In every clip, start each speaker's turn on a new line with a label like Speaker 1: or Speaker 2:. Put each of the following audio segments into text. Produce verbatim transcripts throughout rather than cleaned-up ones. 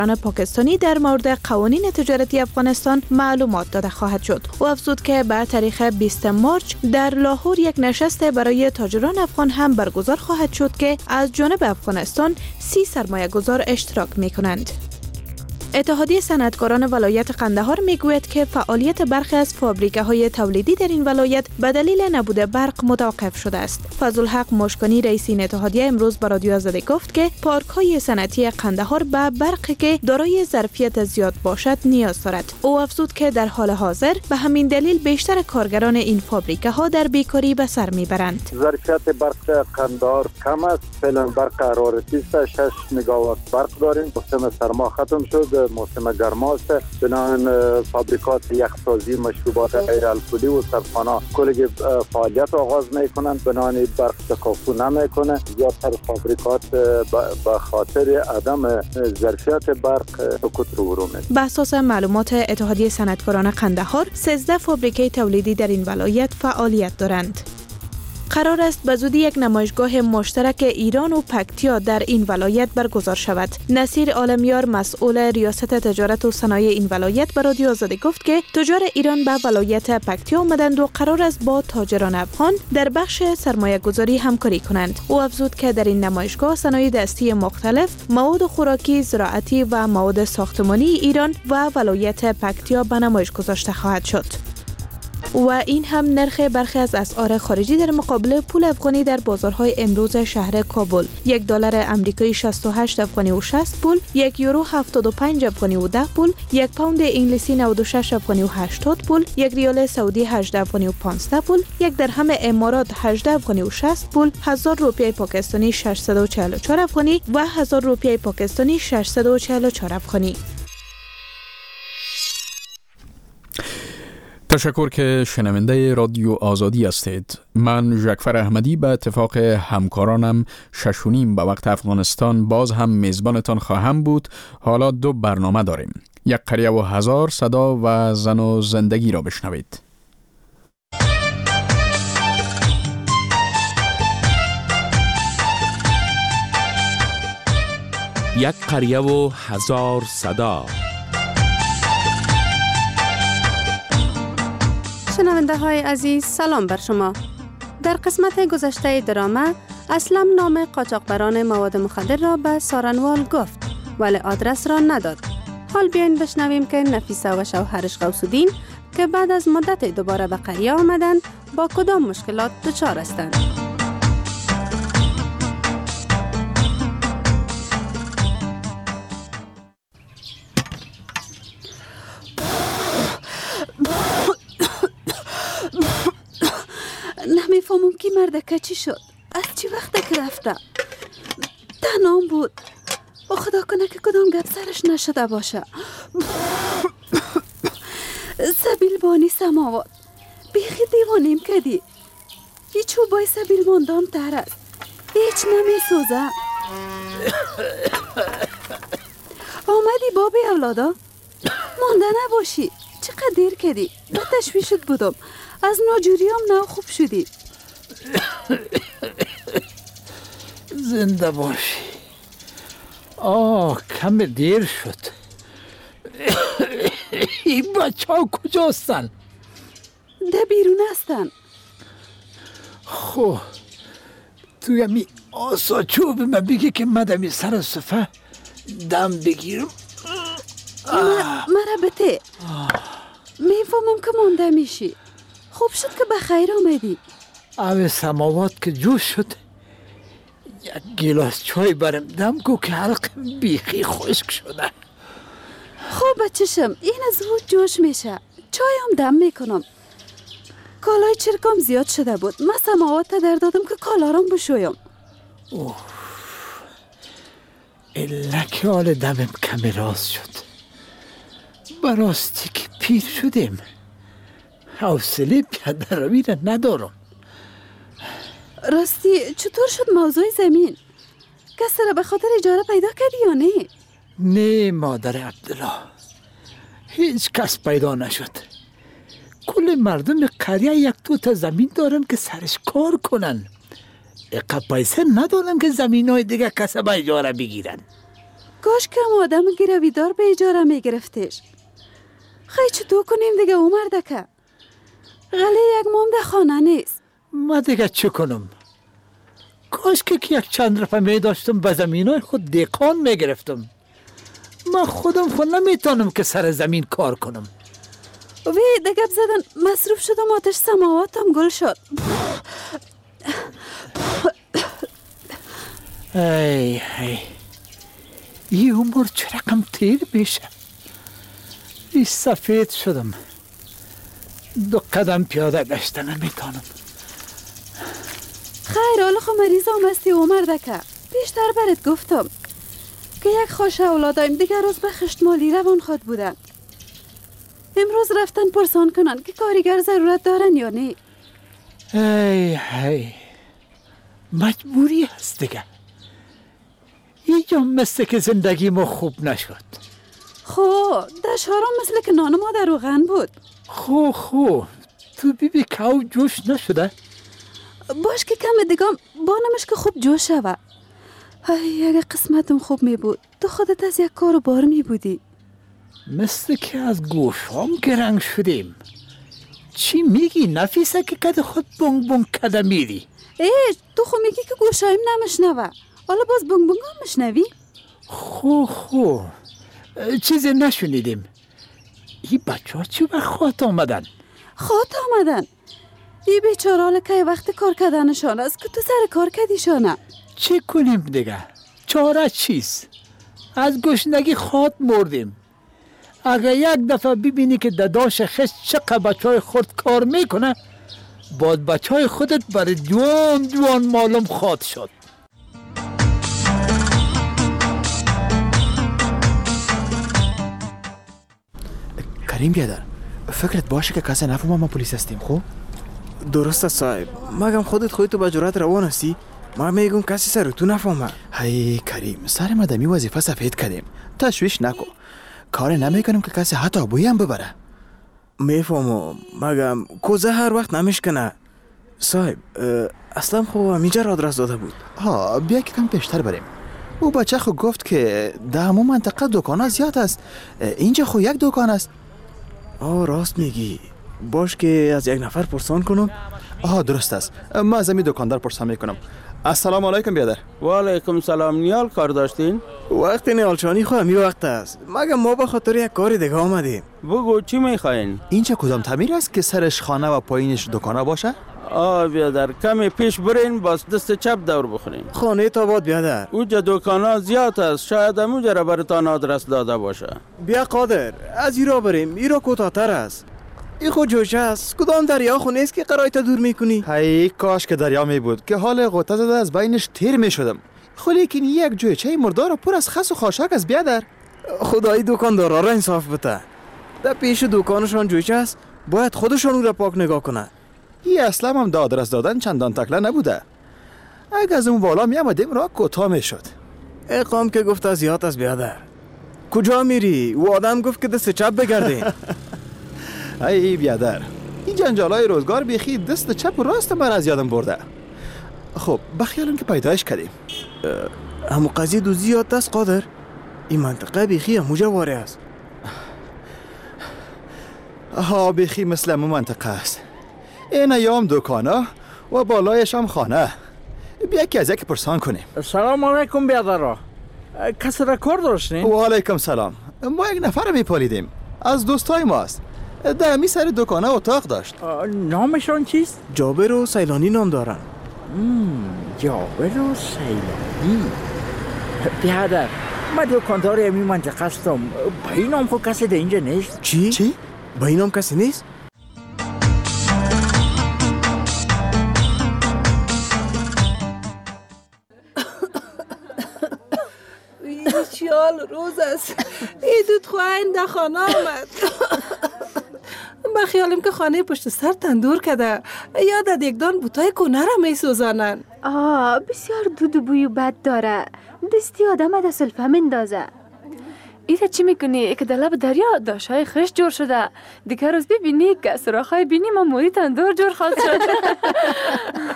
Speaker 1: پاکستانی در مورد قوانین تجارتی افغانستان معلومات داده خواهد شد. او افزود که به تاریخ بیستم مارچ در لاهور یک نشست برای تاجران افغان هم برگزار خواهد شد که از جانب افغانستان سی سرمایه گذار اشتراک می کنند. اتحادیه صنعتکاران ولایت قندهار میگوید که فعالیت برخی از فابریکه‌های تولیدی در این ولایت به دلیل نبود برق متوقف شده است. فضلالحق مشکانی رئیس این اتحادیه امروز به رادیو آزادی گفت که پارک‌های صنعتی قندهار به برقی که دارای ظرفیت زیاد باشد نیاز دارد. او افزود که در حال حاضر به همین دلیل بیشتر کارگران این فابریکه‌ها در بیکاری به سر میبرند.
Speaker 2: ظرفیت برق قندهار کم است. فعلا برق حرارتی است. شش مگاوات برق داریم. موسم سرما ختم شد. موسم گرما است. بنابراین فابریکات یخسازی مشروبات غیر الکلی و سرخانه کلی فعالیت آغاز میکنند. بنابراین برق تکافو نمیکنه. زیادتر فابریکات به خاطر عدم ظرفیت برق سقوط رو برو می‌کنند.
Speaker 1: به اساس معلومات اتحادیه صنعتکاران قندهار، سیزده فابریکه تولیدی در این ولایت فعالیت دارند. قرار است به زودی یک نمایشگاه مشترک ایران و پکتیا در این ولایت برگزار شود. نصیر عالمیار مسئول ریاست تجارت و صنایع این ولایت به رادیو آزادی گفت که تجار ایران به ولایت پکتیا آمدند و قرار است با تاجران افغان در بخش سرمایه گذاری همکاری کنند. او افزود که در این نمایشگاه صنایع دستی مختلف، مواد خوراکی، زراعتی و مواد ساختمانی ایران و ولایت پکتیا به نمایش گذاشته خواهد شد. و این هم نرخ برخی از اسعار خارجی در مقابل پول افغانی در بازارهای امروز شهر کابل. یک دلار آمریکایی شصت و هشت افغانی و شصت پول، یک یورو هفتاد و پنج افغانی و ده پول، یک پوند انگلیسی نود و شش افغانی و هشتاد پول، یک ریال سعودی هجده افغانی و پانزده پول، یک درهم امارات هجده افغانی و شصت پول، هزار روپیه پاکستانی ششصد و چهل و چهار افغانی و هزار روپیه پاکستانی ششصد و چهل و چهار افغانی.
Speaker 3: تشکر که شنونده رادیو آزادی هستید. من ژکفر احمدی به اتفاق همکارانم شش و نیم به وقت افغانستان باز هم میزبانتان خواهم بود. حالا دو برنامه داریم. یک قریه و هزار صدا و زن و زندگی را بشنوید.
Speaker 4: یک قریه و هزار صدا.
Speaker 5: شنونده های عزیز، سلام بر شما. در قسمت گذشته درامه اسلم نام قاچاقبران مواد مخدر را به سارنوال گفت ولی آدرس را نداد. حال بیاین بشنویم که نفیسه و شوهرش غوث‌الدین که بعد از مدت دوباره به قریه آمدند با کدام مشکلات دچار هستند. نمیفهمم که مردکه چی شد، از چی وقته که رفته. تنام بود، با خدا کنه که کدام گپ سرش نشده باشه. سبیل بانی سماوات، بیخی دیوانیم کدی. ای چوبای سبیل باندام تر است، هیچ نمی سوزه. آمدی بابی اولادا؟ مانده نباشی، چقدر دیر کدی. با تشویشت بودم، از ناجوریام نو خوب شدی.
Speaker 6: زنده باشی. آه کم دیر شد. این بچه ها کجا هستن؟
Speaker 5: ده بیرون هستن.
Speaker 6: خب توی همی آسا چوب من بگی که مدمی سر صفحه دم بگیرم.
Speaker 5: مرا بته میفهمم که مانده میشی. خوب شد که بخیر آمدی.
Speaker 6: اوه سماوات که جوش شد، یک گیلاس چای برم دم کو که حلقم بیخی خشک شده.
Speaker 5: خب بچشم، این زود جوش میشه. چایم دم میکنم. کالای چرکم زیاد شده بود. من سماوات در دادم که کالارم بشویم.
Speaker 6: اوه الک حال دمم کمی راست شد. براستی که پیر شدیم، حوصله پیاده روی را ندارم.
Speaker 5: راستی چطور شد موضوع زمین؟ کس را به خاطر اجاره پیدا کردی یا نه؟
Speaker 6: نه مادر عبدالله، هیچ کس پیدا نشد. کل مردم قریه یک دو تا زمین دارن که سرش کار کنن. اقا پیسه ندارن که زمین های دیگه کس به اجاره بگیرن.
Speaker 5: کاش که هم آدم گرویدار به اجاره می گرفتش. خیلی چه دو کنیم دیگه عمر دکه؟ غلی یک مام ده خانه نیست.
Speaker 6: ما دیگه چه کنم؟ کاش که یک چند رفعه می داشتم به زمینای خود دیقان می گرفتم. من خودم خود نمیتونم که سر زمین کار کنم.
Speaker 5: وی دیگه بزدن مصروف شدم آتش سماواتم گل شد.
Speaker 6: ای ای این عمر چه رقم تیر بشه. ای سفید شدم. دو قدم پیاده گشته نمیتونم.
Speaker 5: خیر حالا خو مریض هم هستی عمر دکه. بیشتر برات گفتم که یک خوش اولادایم دیگر روز به خشتمالی روان خود بودن. امروز رفتن پرسان کنن که کارگر ضرورت دارن یا نه.
Speaker 6: ای ای مجبوری هست دیگه. اینجا مثل که زندگی ما خوب نشد.
Speaker 5: خو در شهرام مثل که نان ما در روغن بود.
Speaker 6: خو خو تو بی بی کاو جوش نشده؟
Speaker 5: باش که کم دیگه بانمش که خوب جوش شوه. ای اگه قسمتم خوب می بود تو خودت از یک کار بار می بودی.
Speaker 6: مثل که از گوشام گرنگ شدیم. چی میگی نفیسه که کده خود بونگ بونگ کده میری؟
Speaker 5: ای تو خو میگی که گوشایم نمشنوه، حالا باز بونگ بونگ هم مشنوی؟
Speaker 6: خو خو چیزی نشنیدیم. این بچه ها چی وقت خواهد آمدن؟
Speaker 5: خواهد آمدن؟ ای بیچاره حالا که وقت کار کردنشان است که تو سر کار کردیشانه.
Speaker 6: چی کنیم دیگه؟ چاره چیست؟ از گشنگی خود مردیم. اگه یک دفعه ببینی که داداش خشت چقدر بچه های خود کار میکنه باید بچه های خودت برای جوان جوان معلوم خواهد شد.
Speaker 7: کریم بیادر فکرت باشه که کسی نفهمه ما پلیس هستیم خب؟
Speaker 8: درسته صاحب، مگم خودت خودتو به جرات روان هستی؟ ما میگم کسی سر تو نفهمه.
Speaker 7: هی کریم سر مدمی وظیفه سفید کردیم، تشویش نکن. کار نمیکنیم که کسی حتی بویی هم ببره.
Speaker 8: میفهمم مگم کوزه هر وقت نمیشکنه. صاحب اصلا خو همیجا را آدرس داده بود.
Speaker 7: ها بیا که کم پیشتر بریم. او بچه خو گفت که در همون منطقه دکان زیاد است. اینجا خو یک دکان است.
Speaker 8: آه راست میگی. باش که از یک نفر پرسان کنم.
Speaker 7: آها درست است. ما از امی دکاندار پرسان میکنم. السلام علیکم بیادر.
Speaker 9: و علیکم سلام. نیال کار داشتین؟
Speaker 8: وقت نیالچانی خو همی وقت است. مگم ما به خاطر یک کار دیگه آمدیم.
Speaker 9: بگو چی میخواین؟
Speaker 7: اینجا کدام تعمیر است که سرش خانه و پایینش دکانه باشه؟
Speaker 9: آه بیادر کمی پیش برین باز دست چپ دور بخورین.
Speaker 8: خانه تا باد بیادر.
Speaker 9: اوجا دکانا زیاد است، شاید اموجا را برتان آدرس داده باشه.
Speaker 8: بیا قادر از ایرا بریم، ایرا کوتاه‌تر است. ای خود جوش است. کدام دریا خو نیست که قرایت دور میکنی؟
Speaker 7: هی کاش که دریا می بود که حال غوطه زده از بینش تیر میشدم. خو لیکن یک جویچه مردار پر از خس و خاشاک از بیادر.
Speaker 8: خدای دکاندارا را انصاف بده. در پیش دکانشان جویچه است، باید خودشان او را پاک نگاه کنه.
Speaker 7: این اصلا هم دا آدرس دادن چندان تکله نبوده. اگه از اون بالا می آمدیم را کوتاه میشد.
Speaker 8: اقام که گفت از زیاد از بیادر. کجا میری؟ او آدم گفت که دست چپ بگردین.
Speaker 7: ای بیادر این جنجالای روزگار بیخی دست چپ و راست من از یادم برده. خب بخیالم که پیدایش کردیم.
Speaker 8: همو قضیه دو زیاد دست قادر. این منطقه بیخی هموجا واره است.
Speaker 7: ها بیخی مثل همون منطقه است. این ایام دکانه و بالایش هم خانه. بیا که از یک پرسان کنیم.
Speaker 6: سلام علیکم بیادر. کسی را کار داشتین؟
Speaker 7: و علیکم سلام. ما یک نفر می پالیدیم از دوستای ماست. در می سر دکانه اتاق داشت.
Speaker 6: نامشان چیست؟
Speaker 8: جابر و سیلانی نام دارن.
Speaker 6: جابر و سیلانی. بیادر من دکاندار امی منطقه هستم. با این نام خود کسی در اینجا نیست؟
Speaker 8: چی؟
Speaker 7: چی؟
Speaker 8: با این نام کسی نیست؟
Speaker 1: چیال روز است. ای دود خواهین در خانه آمد. با خیالیم که خانه پشت سر تندور کده. یادت یک دان بوتای کنه را می سوزانن.
Speaker 10: آه بسیار دود و بوی بد داره. دستی آدم در سلفه مندازه.
Speaker 11: ایتا چی میکنی؟ که در لب دریا داشای خشت جور شده. دیگه روز ببینی که سراخای بینی ما موری تندور جور خواهد شد.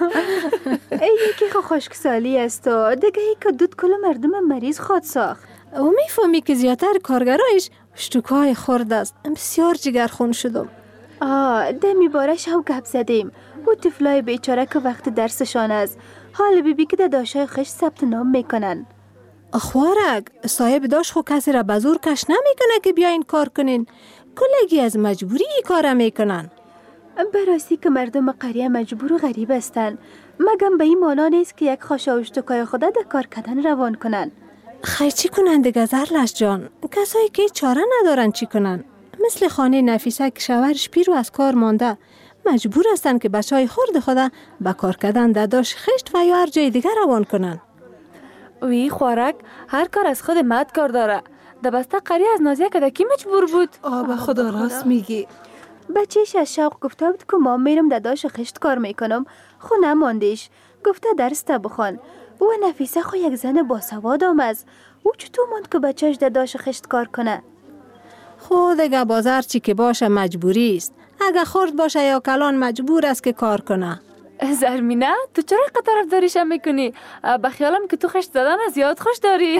Speaker 10: ای یکی خو خشکسالی است و دیگه ای که دود کل مردم مریض خود ساخت.
Speaker 5: و میفهمی که زیادتر کارگرایش شتوکای خورد است. بسیار جگرخون شدم.
Speaker 10: آه دمی باره شو گپ زدیم. او طفلای بیچاره که وقت درسشان است. حال بی بی که داشای خش ثبت نام میکنن.
Speaker 5: اخوارک صاحب داشت خو کسی را بزور کش نمیکنه که بیاین کار کنین. کلگی از مجبوری کار میکنن.
Speaker 10: براستی که مردم قریه مجبور و غریب هستن. مگم به این مانا نیست که یک خاشا و شتوکای خدا در کار کردن روان کنن.
Speaker 5: خیر چی کنن دیگه زرلش جان؟ کسایی که چاره ندارن چی کنن؟ مثل خانه نفیسه که شوهرش پیرو از کار مانده، مجبور هستن که بچهای خرد خدا به کار کردن در داشت خشت و یا هر جای دیگر روان کنن.
Speaker 11: وی خوارک هر کار از خود مد کار داره. در بسته قریه از نازیه که کی مجبور بود؟
Speaker 5: آه خدا راست میگی.
Speaker 10: بچهش از شوق گفته بود که ما میرم در داشت خشت کار میکنم. خو نماندیش. گفته درس تا بخوان. و نفیسه خو یک زن باسواد آمد. او چطور ماند که بچهش در داشت خشت کار کنه؟
Speaker 5: خود اگه بازار چی که باشه مجبوری است. اگه خرد باشه یا کلان مجبور است که کار کنه.
Speaker 11: زرمینه تو چرا اینقدر طرفداریشم میکنی؟ بخیالم که تو خشت زدن از یاد خوش داری.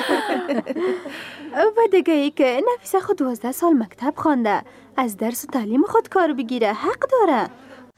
Speaker 10: و دیگه ای که نفیسه خود دوازده سال مکتب خوانده. از درس و تعلیم خود کار بگیره. حق داره.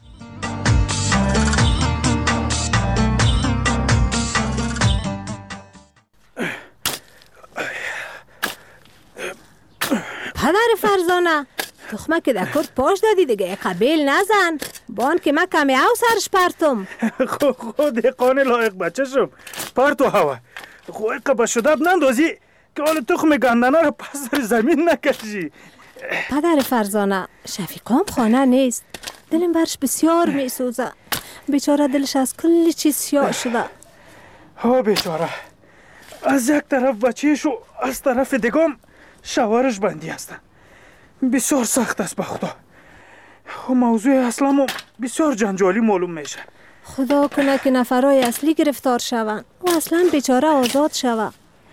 Speaker 5: پدر فرزانه تخمه که در کرد پاش دادی دیگه قبیل نزن. بان که من کمی او سرش پرتم.
Speaker 12: خود قانه لایق بچه شم پرتو هوا. خود قبا شدب نندازی که حال تخم گندنه رو پس در زمین نکشی.
Speaker 5: پدر فرزانه شفیقام خانه نیست. دلم برش بسیار می سوزه. بیچاره دلش از کلی چیز سیاه شده.
Speaker 12: ها بیچاره از یک طرف بچهش و از طرف دیگم شوهرش بندی هستن. بسیار سخت است به خدا. موضوع اصلا بسیار جنجالی معلوم میشه.
Speaker 5: خدا کنه که نفرای اصلی گرفتار شون و اصلا بیچاره آزاد شوه.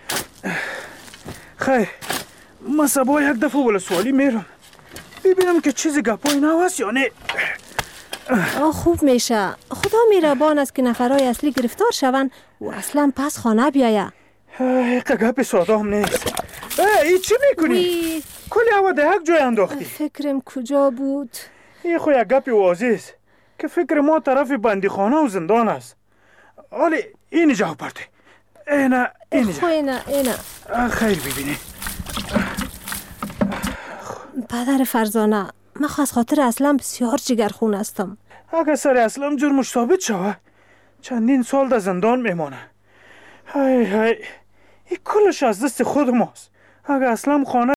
Speaker 12: خیر من سبا یک دفعه ولسوالی میرم ببینم که چیزی گپای نو هست یا نه.
Speaker 5: آه خوب میشه. خدا میربان است که نفرای اصلی گرفتار شون و اصلا پس خانه بیایه.
Speaker 12: یک گپ ساده هم نیست. ای چی میکنی؟ کلی هوا ده یک جای انداختی.
Speaker 5: فکرم کجا بود؟
Speaker 12: این خو یک گپی واضح است که فکر ما طرف بندی خانه و زندان است. حالی این جا پرده. اینا این جا.
Speaker 5: اینا اینا.
Speaker 12: خیر ببینی.
Speaker 5: پدر فرزانه من خواست خاطر اسلام بسیار جگرخون هستم.
Speaker 12: اگه سر اسلام جرمش ثابت شوه چندین سال در زندان میمانه. های های این کلش از دست خود ماست. اگه اسلام خانه